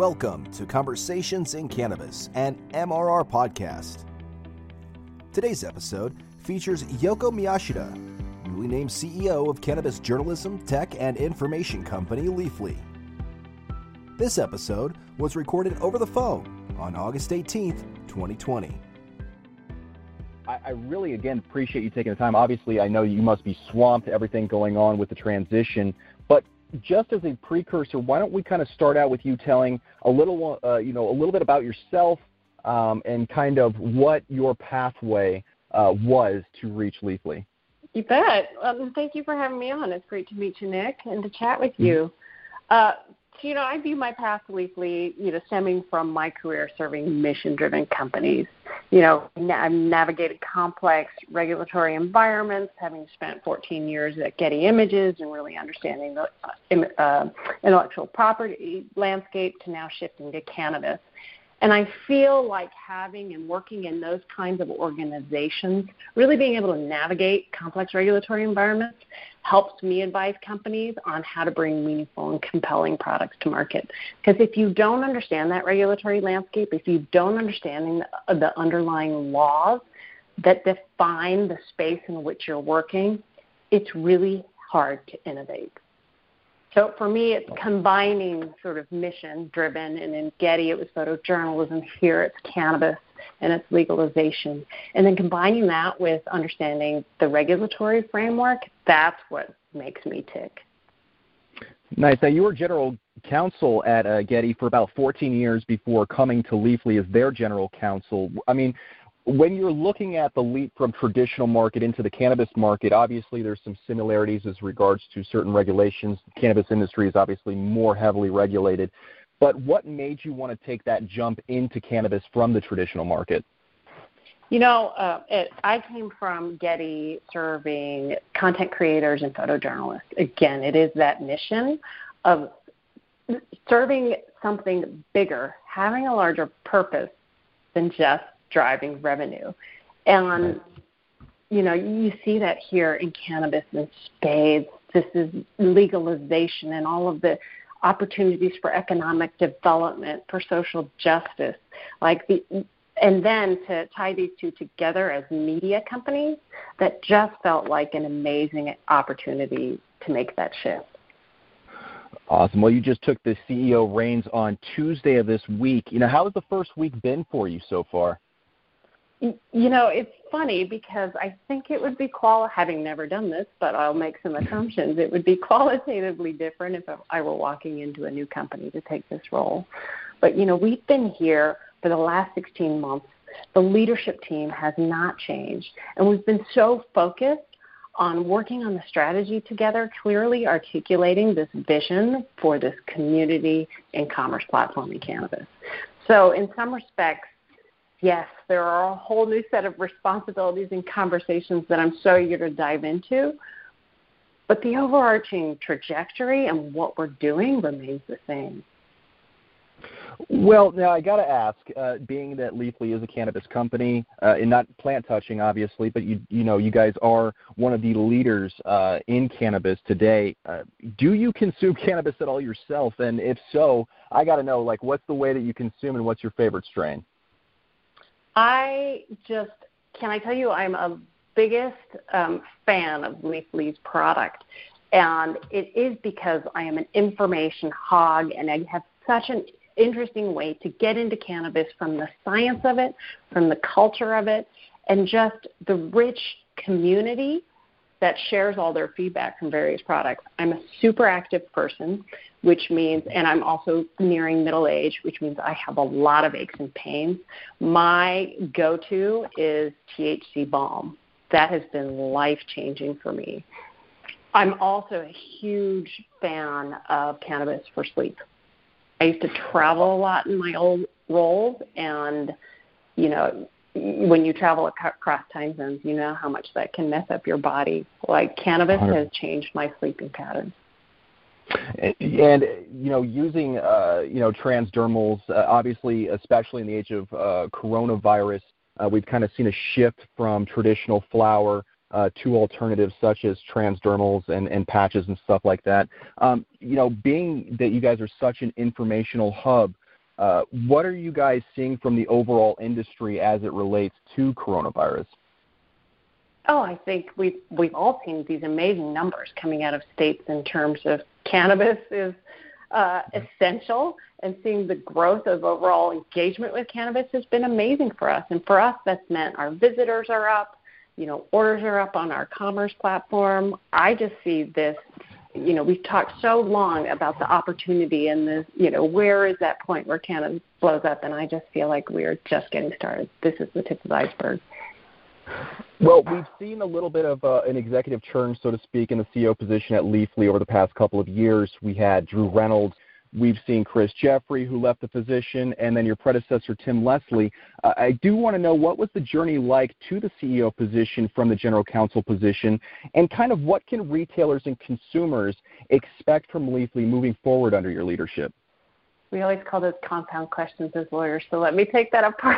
Welcome to Conversations in Cannabis, an MRR podcast. Today's episode features Yoko Miyashita, newly named CEO of cannabis journalism, tech, and information company Leafly. This episode was recorded over the phone on August 18th, 2020. I really, again, appreciate you taking the time. Obviously, I know you must be swamped, everything going on with the transition, but just as a precursor, why don't we kind of start out with you telling a little bit about yourself and kind of what your pathway was to reach Leafly. You bet. Thank you for having me on. It's great to meet you, Nick, and to chat with you. I view my path to Leafly, stemming from my career serving mission-driven companies. I've navigated complex regulatory environments, having spent 14 years at Getty Images and really understanding the intellectual property landscape to now shifting to cannabis. And I feel like having and working in those kinds of organizations, really being able to navigate complex regulatory environments, helps me advise companies on how to bring meaningful and compelling products to market. Because if you don't understand that regulatory landscape, if you don't understand the underlying laws that define the space in which you're working, it's really hard to innovate. So for me, it's combining sort of mission-driven, and in Getty it was photojournalism, here it's cannabis and its legalization. And then combining that with understanding the regulatory framework, that's what makes me tick. Nice. Now, you were general counsel at Getty for about 14 years before coming to Leafly as their general counsel. I mean, when you're looking at the leap from traditional market into the cannabis market, obviously there's some similarities as regards to certain regulations. The cannabis industry is obviously more heavily regulated. But what made you want to take that jump into cannabis from the traditional market? I came from Getty serving content creators and photojournalists. Again, it is that mission of serving something bigger, having a larger purpose than just driving revenue. And, you see that here in cannabis in spades. This is legalization and all of the opportunities for economic development, for social justice. And then to tie these two together as media companies, that just felt like an amazing opportunity to make that shift. Awesome. Well, you just took the CEO reins on Tuesday of this week. How has the first week been for you so far? It's funny because I think it would be having never done this, but I'll make some assumptions. It would be qualitatively different if I were walking into a new company to take this role. But, we've been here for the last 16 months. The leadership team has not changed, and we've been so focused on working on the strategy together, clearly articulating this vision for this community and commerce platform in cannabis. So in some respects, yes, there are a whole new set of responsibilities and conversations that I'm so eager to dive into, but the overarching trajectory and what we're doing remains the same. Well, now I got to ask, being that Leafly is a cannabis company, and not plant touching, obviously, but you guys are one of the leaders in cannabis today. Do you consume cannabis at all yourself? And if so, I got to know, what's the way that you consume and what's your favorite strain? Can I tell you, I'm a biggest fan of Leafly's product. And it is because I am an information hog and I have such an interesting way to get into cannabis from the science of it, from the culture of it, and just the rich community that shares all their feedback from various products. I'm a super active person, which means, and I'm also nearing middle age, which means I have a lot of aches and pains. My go-to is THC balm. That has been life-changing for me. I'm also a huge fan of cannabis for sleep. I used to travel a lot in my old roles, and, when you travel across time zones, you know how much that can mess up your body. Cannabis has changed my sleeping patterns. And, using, transdermals, obviously, especially in the age of coronavirus, we've kind of seen a shift from traditional flower to alternatives such as transdermals and patches and stuff like that. Being that you guys are such an informational hub, what are you guys seeing from the overall industry as it relates to coronavirus? Oh, I think we've all seen these amazing numbers coming out of states in terms of cannabis is essential, and seeing the growth of overall engagement with cannabis has been amazing for us. And for us, that's meant our visitors are up, orders are up on our commerce platform. I just see this, we've talked so long about the opportunity and this, where is that point where cannabis blows up? And I just feel like we're just getting started. This is the tip of the iceberg. Well, we've seen a little bit of an executive churn, so to speak, in the CEO position at Leafly over the past couple of years. We had Drew Reynolds. We've seen Chris Jeffrey, who left the position, and then your predecessor, Tim Leslie. I do want to know, what was the journey like to the CEO position from the general counsel position, and kind of what can retailers and consumers expect from Leafly moving forward under your leadership? We always call those compound questions as lawyers, so let me take that apart.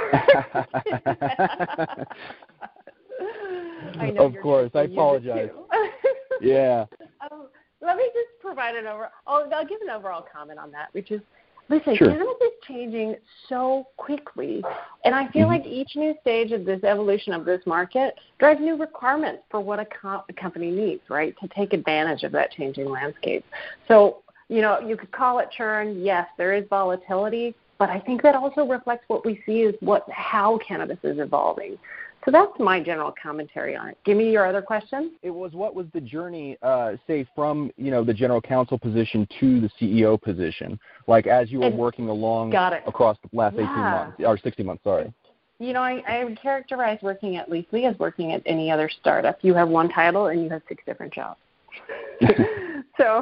I know of course, I apologize. Yeah. Let me just provide I'll give an overall comment on that, which is, listen, sure. cannabis is changing so quickly, and I feel like each new stage of this evolution of this market drives new requirements for what a company needs, right, to take advantage of that changing landscape. So, you could call it churn. Yes, there is volatility, but I think that also reflects what we see is how cannabis is evolving. So that's my general commentary on it. Give me your other question. It was, what was the journey, say, from the general counsel position to the CEO position, like as you were working along across the last 18 months, or 60 months, sorry. I would characterize working at Leafly as working at any other startup. You have one title and you have 6 different jobs. So,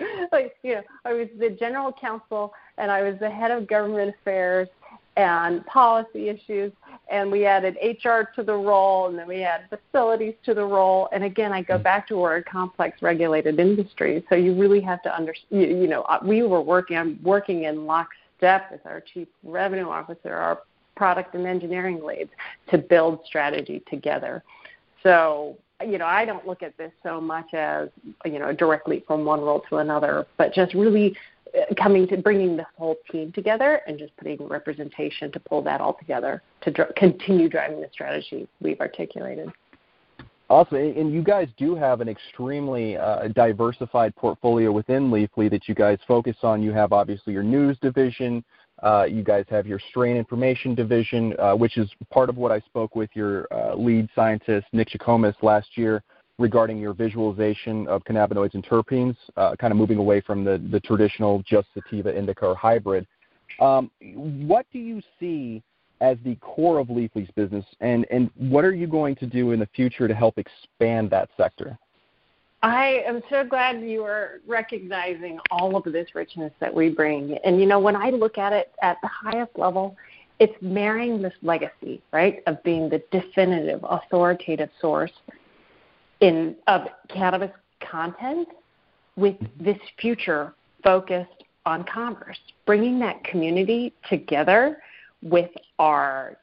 I was the general counsel, and I was the head of government affairs and policy issues, and we added HR to the role, and then we added facilities to the role. And again, I go back to we're a complex regulated industry, so you really have to understand. I'm working in lockstep with our chief revenue officer, our product and engineering leads, to build strategy together. So, I don't look at this so much as, directly from one role to another, but just really bringing the whole team together and just putting representation to pull that all together to continue driving the strategy we've articulated. Awesome. And you guys do have an extremely diversified portfolio within Leafly that you guys focus on. You have, obviously, your news division. You guys have your strain information division, which is part of what I spoke with your lead scientist, Nick Chacomas, last year regarding your visualization of cannabinoids and terpenes, kind of moving away from the traditional just sativa, indica, or hybrid. What do you see as the core of Leafly's business, and what are you going to do in the future to help expand that sector? I am so glad you are recognizing all of this richness that we bring. And, when I look at it at the highest level, it's marrying this legacy, right, of being the definitive, authoritative source of cannabis content with this future focused on commerce, bringing that community together with our,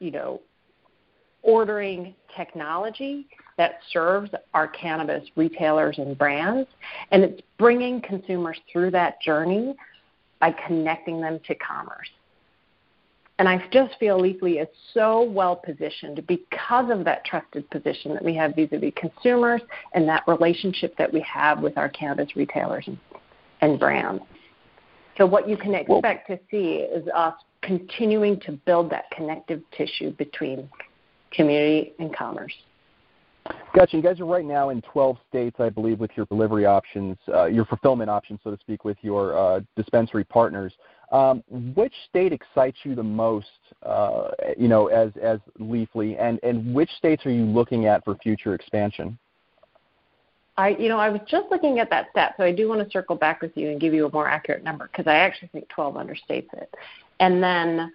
ordering technology that serves our cannabis retailers and brands, and it's bringing consumers through that journey by connecting them to commerce. And I just feel Leafly is so well positioned because of that trusted position that we have vis-a-vis consumers and that relationship that we have with our cannabis retailers and brands. So what you can expect to see is us continuing to build that connective tissue between community and commerce. Gotcha. You guys are right now in 12 states, I believe, with your delivery options, your fulfillment options, so to speak, with your dispensary partners. Which state excites you the most, as Leafly, and which states are you looking at for future expansion? I was just looking at that stat, so I do want to circle back with you and give you a more accurate number, because I actually think 12 understates it. And then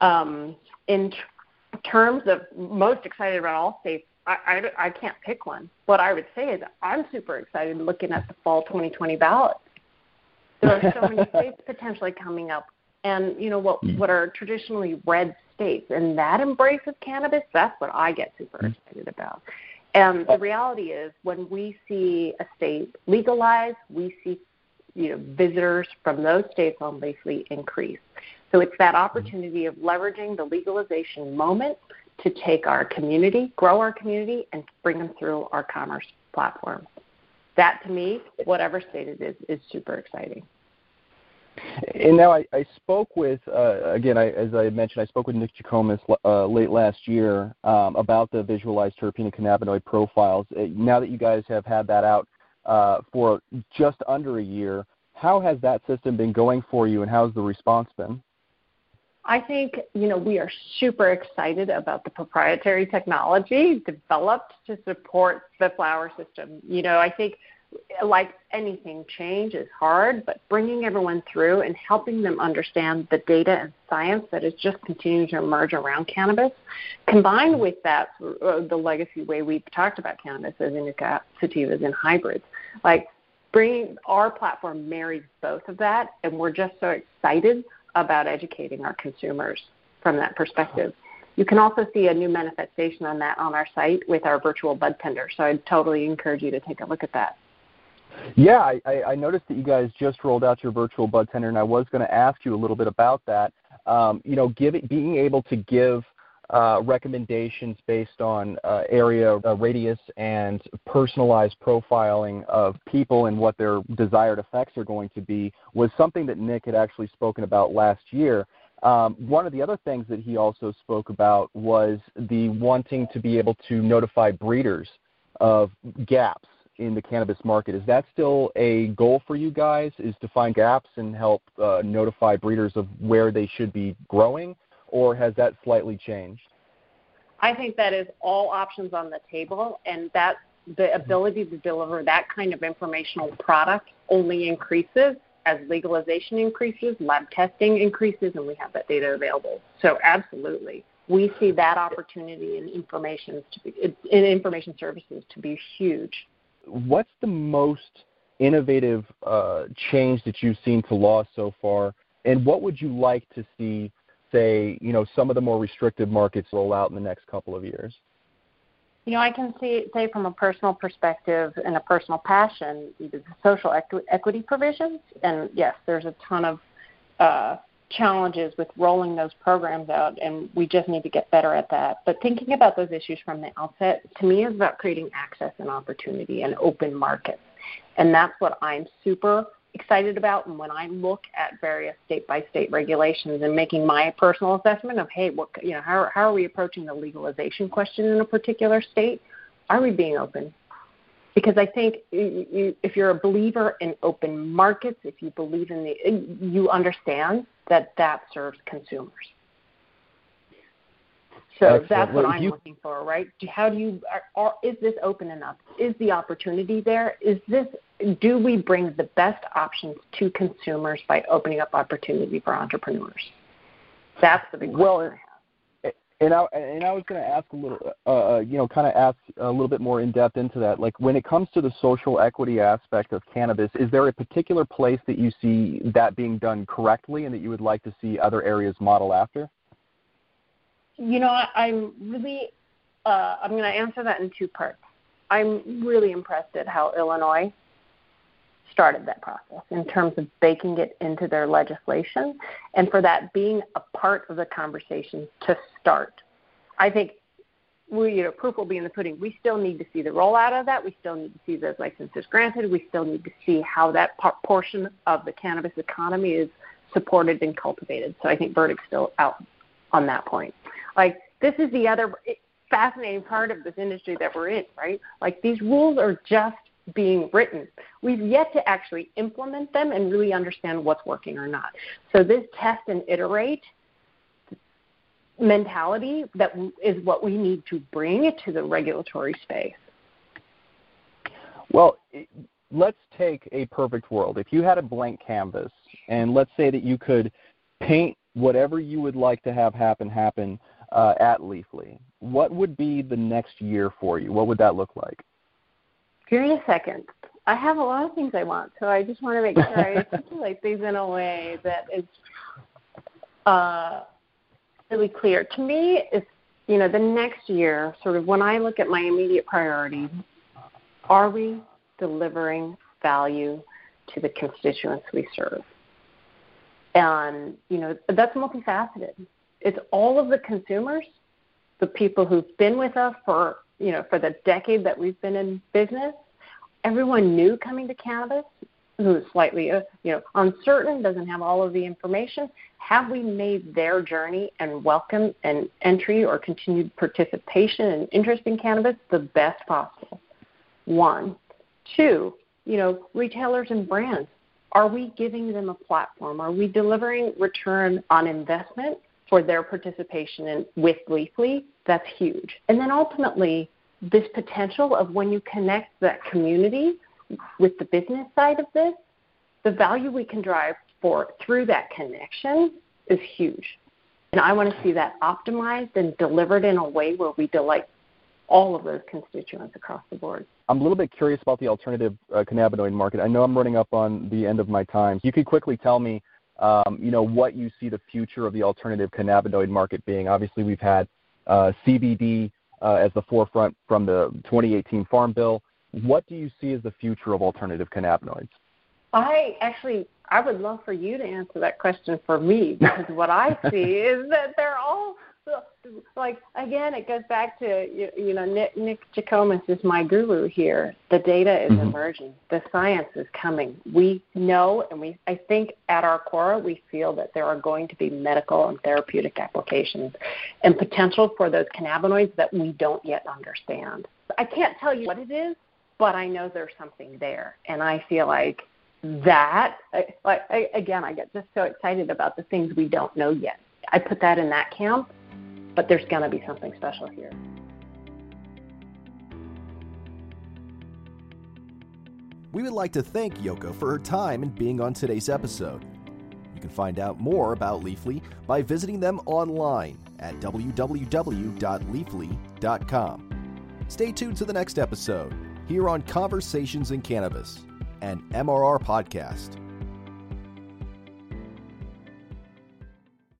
in terms of most excited about all states, I can't pick one. What I would say is I'm super excited looking at the fall 2020 ballots. There are so many states potentially coming up, and what are traditionally red states, and that embrace of cannabis, that's what I get super excited about. And the reality is, when we see a state legalize, we see visitors from those states on Leafly increase. So it's that opportunity of leveraging the legalization moment to take our community, grow our community, and bring them through our commerce platform. That, to me, whatever state it is super exciting. And now I spoke with, again, as I mentioned, I spoke with Nick Jikomes late last year about the visualized terpene and cannabinoid profiles. Now that you guys have had that out for just under a year, how has that system been going for you, and how's the response been? I think, we are super excited about the proprietary technology developed to support the flower system. I think, like anything, change is hard, but bringing everyone through and helping them understand the data and science that is just continuing to emerge around cannabis, combined with that, the legacy way we've talked about cannabis as indica, sativas, and hybrids. Like, bringing our platform marries both of that, and we're just so excited about educating our consumers from that perspective. You can also see a new manifestation on that on our site with our virtual bud tender, so I'd totally encourage you to take a look at that. Yeah, I noticed that you guys just rolled out your virtual bud tender, and I was going to ask you a little bit about that. Being able to give recommendations based on area, radius, and personalized profiling of people and what their desired effects are going to be was something that Nick had actually spoken about last year. One of the other things that he also spoke about was the wanting to be able to notify breeders of gaps in the cannabis market. Is that still a goal for you guys, is to find gaps and help notify breeders of where they should be growing, or has that slightly changed? I think that is all options on the table, and that the ability to deliver that kind of informational product only increases as legalization increases, lab testing increases, and we have that data available. So absolutely, we see that opportunity in information services to be huge. What's the most innovative change that you've seen to law so far, and what would you like to see, say, some of the more restrictive markets roll out in the next couple of years? I can say from a personal perspective and a personal passion, the social equity provisions, and yes, there's a ton of challenges with rolling those programs out, and we just need to get better at that. But thinking about those issues from the outset, to me, is about creating access and opportunity and open markets. And that's what I'm super excited about. And when I look at various state-by-state regulations and making my personal assessment of, hey, how are we approaching the legalization question in a particular state? Are we being open? Because I think if you're a believer in open markets, if you believe you understand that serves consumers. So excellent. That's what I'm looking for, right? Is this open enough? Is the opportunity there? Do we bring the best options to consumers by opening up opportunity for entrepreneurs? That's the big question I have. And I was going to ask a little, ask a little bit more in depth into that. Like, when it comes to the social equity aspect of cannabis, is there a particular place that you see that being done correctly and that you would like to see other areas model after? I'm really, I'm going to answer that in two parts. I'm really impressed at how Illinois started that process in terms of baking it into their legislation, and for that being a part of the conversation to start. I think proof will be in the pudding. We still need to see the rollout of that. We still need to see those licenses granted. We still need to see how that portion of the cannabis economy is supported and cultivated. So I think verdict's still out on that point. Like, this is the other fascinating part of this industry that we're in, right? Like, these rules are just being written. We've yet to actually implement them and really understand what's working or not. So this test and iterate mentality that is what we need to bring to the regulatory space. Well, let's take a perfect world. If you had a blank canvas, and let's say that you could paint whatever you would like to have happen at Leafly, what would be the next year for you? What would that look like? Give me a second. I have a lot of things I want, so I just want to make sure I articulate these in a way that is really clear. To me, it's, the next year, sort of when I look at my immediate priorities, are we delivering value to the constituents we serve? And, that's multifaceted. It's all of the consumers, the people who've been with us for the decade that we've been in business, everyone new coming to cannabis who's slightly, uncertain, doesn't have all of the information. Have we made their journey and welcome and entry or continued participation and interest in cannabis the best possible? 1. 2, retailers and brands. Are we giving them a platform? Are we delivering return on investment for their participation with Leafly? That's huge. And then ultimately, this potential of when you connect that community with the business side of this, the value we can drive through that connection is huge. And I want to see that optimized and delivered in a way where we delight all of those constituents across the board. I'm a little bit curious about the alternative cannabinoid market. I know I'm running up on the end of my time. You could quickly tell me, what you see the future of the alternative cannabinoid market being. Obviously, we've had CBD as the forefront from the 2018 Farm Bill. What do you see as the future of alternative cannabinoids? I would love for you to answer that question for me, because what I see is that they're all again, it goes back to, Nick Jikomes is my guru here. The data is emerging. The science is coming. We know, and I think at our core, we feel that there are going to be medical and therapeutic applications and potential for those cannabinoids that we don't yet understand. I can't tell you what it is, but I know there's something there. And I feel like that, again, I get just so excited about the things we don't know yet. I put that in that camp, but there's going to be something special here. We would like to thank Yoko for her time and being on today's episode. You can find out more about Leafly by visiting them online at www.leafly.com. Stay tuned to the next episode here on Conversations in Cannabis, an MRR podcast.